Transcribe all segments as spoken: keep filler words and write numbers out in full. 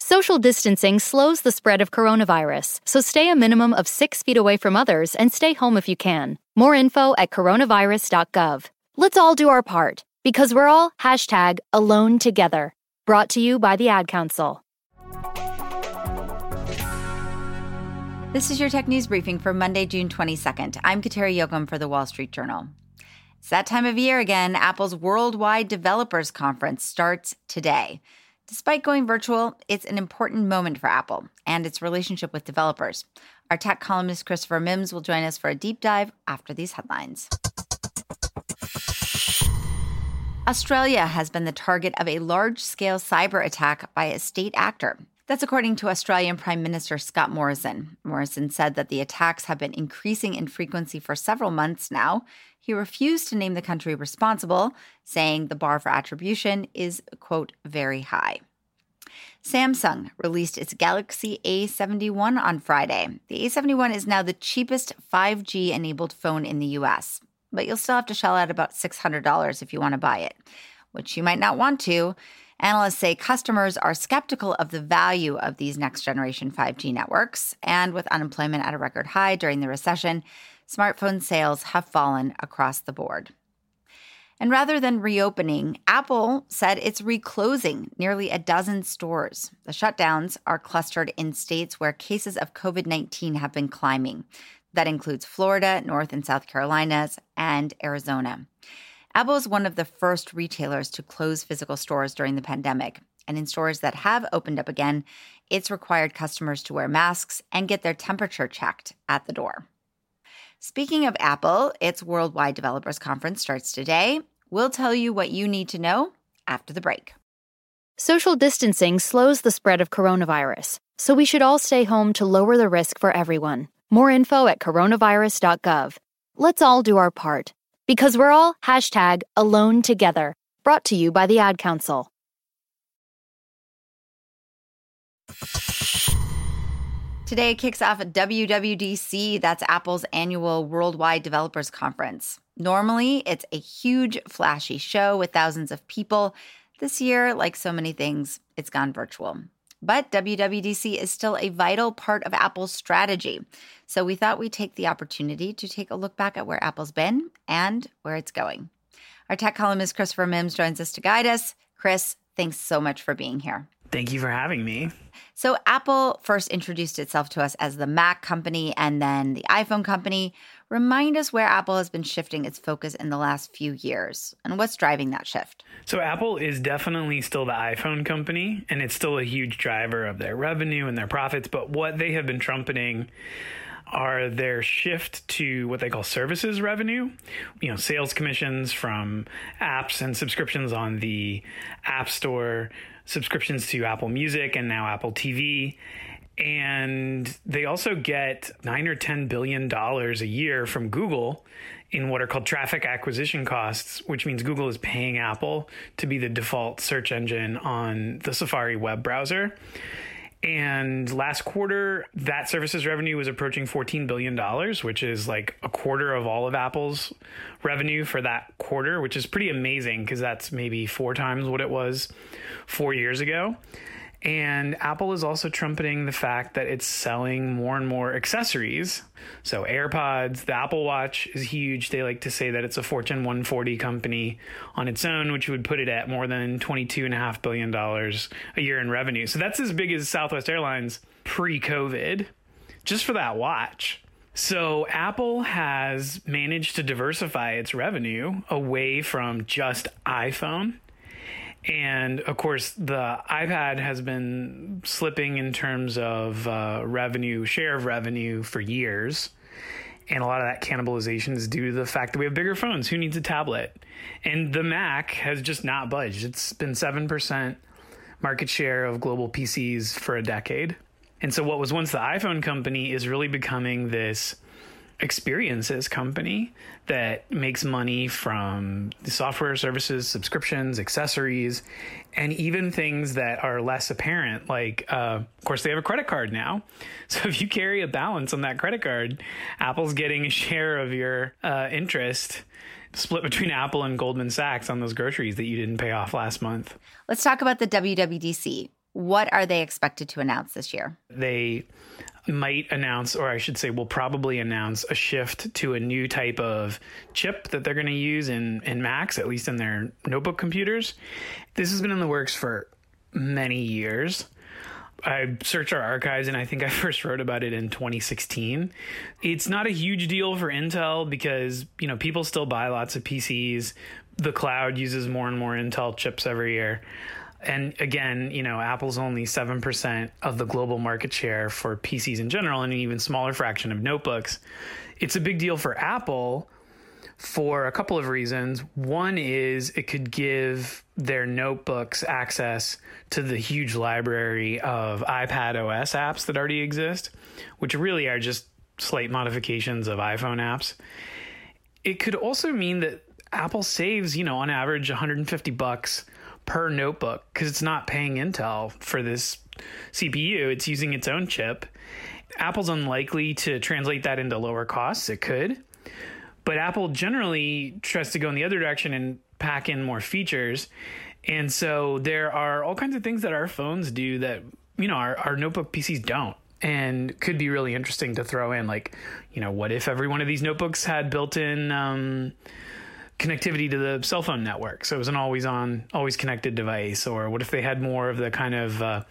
Social distancing slows the spread of coronavirus, so stay a minimum of six feet away from others and stay home if you can. More info at coronavirus dot gov. Let's all do our part, because we're all hashtag alone together. Brought to you by the Ad Council. This is your tech news briefing for Monday, June twenty-second. I'm Kateri Jochum for The Wall Street Journal. It's that time of year again. Apple's Worldwide Developers Conference starts today. Despite going virtual, it's an important moment for Apple and its relationship with developers. Our tech columnist Christopher Mims will join us for a deep dive after these headlines. Australia has been the target of a large-scale cyber attack by a state actor. That's according to Australian Prime Minister Scott Morrison. Morrison said that the attacks have been increasing in frequency for several months now. He refused to name the country responsible, saying the bar for attribution is, quote, very high. Samsung released its Galaxy A seventy-one on Friday. The A seventy-one is now the cheapest five G-enabled phone in the U S, but you'll still have to shell out about six hundred dollars if you want to buy it, which you might not want to. Analysts say customers are skeptical of the value of these next-generation five G networks, and with unemployment at a record high during the recession, smartphone sales have fallen across the board. And rather than reopening, Apple said it's reclosing nearly a dozen stores. The shutdowns are clustered in states where cases of covid nineteen have been climbing. That includes Florida, North and South Carolinas, and Arizona. Apple is one of the first retailers to close physical stores during the pandemic. And in stores that have opened up again, it's required customers to wear masks and get their temperature checked at the door. Speaking of Apple, its Worldwide Developers Conference starts today. We'll tell you what you need to know after the break. Social distancing slows the spread of coronavirus, so we should all stay home to lower the risk for everyone. More info at coronavirus dot gov. Let's all do our part, because we're all hashtag alone together. Brought to you by the Ad Council. Today kicks off W W D C, that's Apple's annual Worldwide Developers Conference. Normally, it's a huge, flashy show with thousands of people. This year, like so many things, it's gone virtual. But W W D C is still a vital part of Apple's strategy. So we thought we'd take the opportunity to take a look back at where Apple's been and where it's going. Our tech columnist Christopher Mims joins us to guide us. Chris, thanks so much for being here. Thank you for having me. So Apple first introduced itself to us as the Mac company and then the iPhone company. Remind us where Apple has been shifting its focus in the last few years and what's driving that shift. So Apple is definitely still the iPhone company, and it's still a huge driver of their revenue and their profits. But what they have been trumpeting are their shift to what they call services revenue, you know, sales commissions from apps and subscriptions on the App Store, subscriptions to Apple Music and now Apple T V. And they also get nine or ten billion dollars a year from Google in what are called traffic acquisition costs, which means Google is paying Apple to be the default search engine on the Safari web browser. And last quarter, that services revenue was approaching fourteen billion dollars, which is like a quarter of all of Apple's revenue for that quarter, which is pretty amazing because that's maybe four times what it was four years ago. And Apple is also trumpeting the fact that it's selling more and more accessories. So AirPods, the Apple Watch is huge. They like to say that it's a Fortune one forty company on its own, which would put it at more than twenty-two point five billion dollars a year in revenue. So that's as big as Southwest Airlines pre-COVID, just for that watch. So Apple has managed to diversify its revenue away from just iPhone. And of course, the iPad has been slipping in terms of uh, revenue, share of revenue for years. And a lot of that cannibalization is due to the fact that we have bigger phones. Who needs a tablet? And the Mac has just not budged. It's been seven percent market share of global P Cs for a decade. And so what was once the iPhone company is really becoming this experiences company that makes money from the software services, subscriptions, accessories, and even things that are less apparent. Like, uh, of course, they have a credit card now. So if you carry a balance on that credit card, Apple's getting a share of your uh, interest split between Apple and Goldman Sachs on those groceries that you didn't pay off last month. Let's talk about the W W D C. What are they expected to announce this year? They might announce, or I should say will probably announce, a shift to a new type of chip that they're going to use in, in Macs, at least in their notebook computers. This has been in the works for many years. I searched our archives, and I think I first wrote about it in twenty sixteen. It's not a huge deal for Intel because, you know, people still buy lots of P Cs. The cloud uses more and more Intel chips every year. And again, you know, Apple's only seven percent of the global market share for P Cs in general, and an even smaller fraction of notebooks. It's a big deal for Apple for a couple of reasons. One is it could give their notebooks access to the huge library of iPadOS apps that already exist, which really are just slight modifications of iPhone apps. It could also mean that Apple saves, you know, on average one hundred fifty bucks per notebook because it's not paying Intel for this C P U. It's using its own chip. Apple's unlikely to translate that into lower costs. It could. But Apple generally tries to go in the other direction and pack in more features. And so there are all kinds of things that our phones do that, you know, our, our notebook P Cs don't, and could be really interesting to throw in. Like, you know, what if every one of these notebooks had built-in um, connectivity to the cell phone network? So it was an always on, always connected device. Or what if they had more of the kind of uh,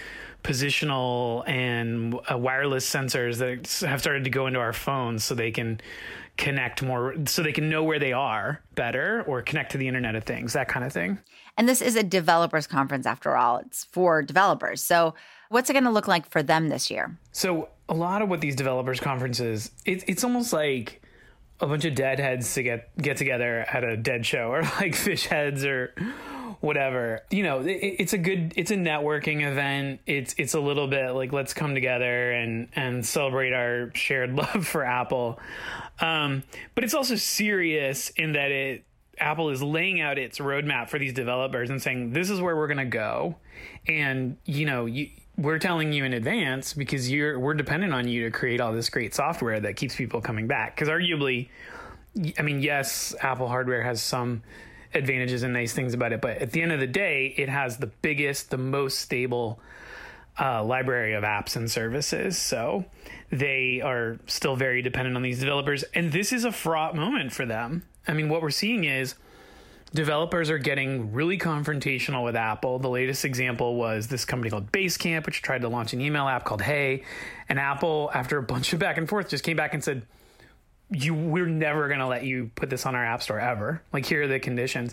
positional and uh, wireless sensors that have started to go into our phones so they can connect more, so they can know where they are better, or connect to the Internet of Things, that kind of thing. And this is a developers conference after all. It's for developers. So what's it going to look like for them this year? So a lot of what these developers conferences, it, it's almost like a bunch of deadheads to get, get together at a dead show, or like fish heads or whatever. You know, it, it's a good, it's a networking event. It's, it's a little bit like, let's come together and, and celebrate our shared love for Apple. Um, but it's also serious in that it, Apple is laying out its roadmap for these developers and saying, this is where we're going to go. And, you know, you, we're telling you in advance because you're, we're dependent on you to create all this great software that keeps people coming back. Because arguably, I mean, yes, Apple hardware has some advantages and nice things about it, but at the end of the day, it has the biggest, the most stable uh, library of apps and services. So they are still very dependent on these developers. And this is a fraught moment for them. I mean, what we're seeing is developers are getting really confrontational with Apple. The latest example was this company called Basecamp, which tried to launch an email app called Hey. And Apple, after a bunch of back and forth, just came back and said, you, we're never going to let you put this on our app store ever. Like, here are the conditions.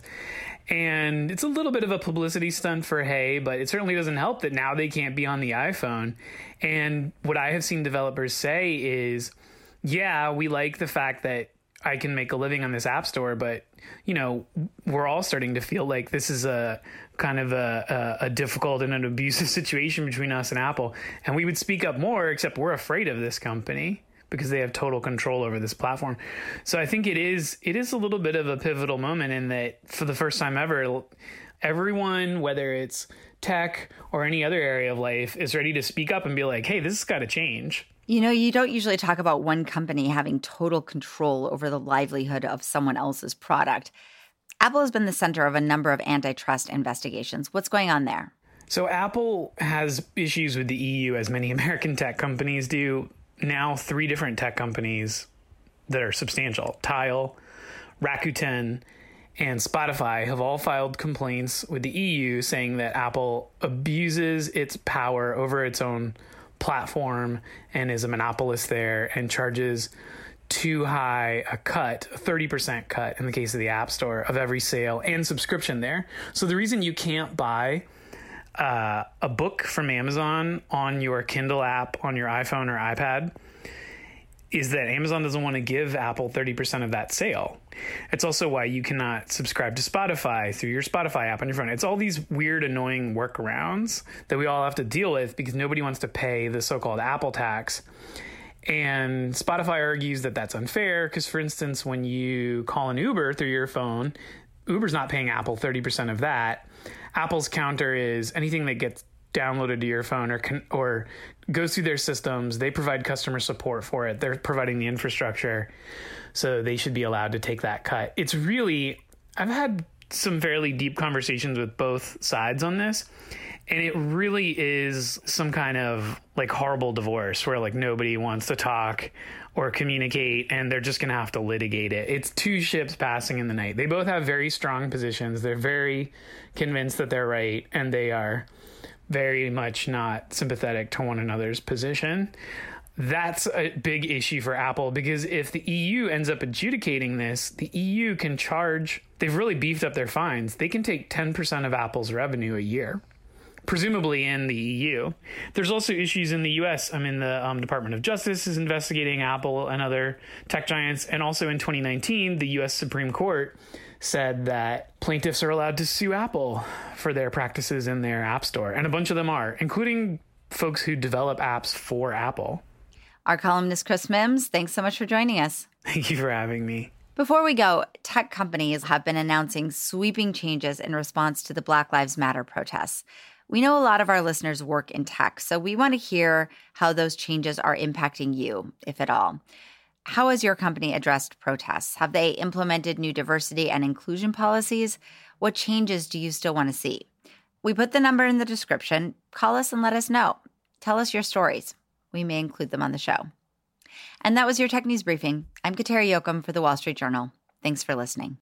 And it's a little bit of a publicity stunt for Hey, but it certainly doesn't help that now they can't be on the iPhone. And what I have seen developers say is, yeah, we like the fact that I can make a living on this app store, but, you know, we're all starting to feel like this is a kind of a, a, a difficult and an abusive situation between us and Apple. And we would speak up more, except we're afraid of this company because they have total control over this platform. So I think it is it is a little bit of a pivotal moment in that for the first time ever, everyone, whether it's tech or any other area of life, is ready to speak up and be like, hey, this has got to change. You know, you don't usually talk about one company having total control over the livelihood of someone else's product. Apple has been the center of a number of antitrust investigations. What's going on there? So Apple has issues with the E U, as many American tech companies do. Now three different tech companies that are substantial, Tile, Rakuten, and Spotify, have all filed complaints with the E U saying that Apple abuses its power over its own platform and is a monopolist there and charges too high a cut, a thirty percent cut in the case of the App Store, of every sale and subscription there. So the reason you can't buy uh, a book from Amazon on your Kindle app on your iPhone or iPad is that Amazon doesn't want to give Apple thirty percent of that sale. It's also why you cannot subscribe to Spotify through your Spotify app on your phone. It's all these weird, annoying workarounds that we all have to deal with because nobody wants to pay the so-called Apple tax. And Spotify argues that that's unfair because, for instance, when you call an Uber through your phone, Uber's not paying Apple thirty percent of that. Apple's counter is anything that gets downloaded to your phone or con- or goes through their systems. They provide customer support for it. They're providing the infrastructure, so they should be allowed to take that cut. It's really, I've had some fairly deep conversations with both sides on this, And it really is some kind of like horrible divorce where like nobody wants to talk or communicate, and they're just going to have to litigate it. It's two ships passing in the night. They both have very strong positions. They're very convinced that they're right, and they are very much not sympathetic to one another's position. That's a big issue for Apple, because if the E U ends up adjudicating this, the E U can charge, they've really beefed up their fines. They can take ten percent of Apple's revenue a year, presumably in the E U. There's also issues in the U S. I mean, the um, Department of Justice is investigating Apple and other tech giants. And also in twenty nineteen, the U S Supreme Court said that plaintiffs are allowed to sue Apple for their practices in their App Store. And a bunch of them are, including folks who develop apps for Apple. Our columnist, Chris Mims, thanks so much for joining us. Thank you for having me. Before we go, tech companies have been announcing sweeping changes in response to the Black Lives Matter protests. We know a lot of our listeners work in tech, so we want to hear how those changes are impacting you, if at all. How has your company addressed protests? Have they implemented new diversity and inclusion policies? What changes do you still want to see? We put the number in the description. Call us and let us know. Tell us your stories. We may include them on the show. And that was your Tech News Briefing. I'm Kateri Jochum for The Wall Street Journal. Thanks for listening.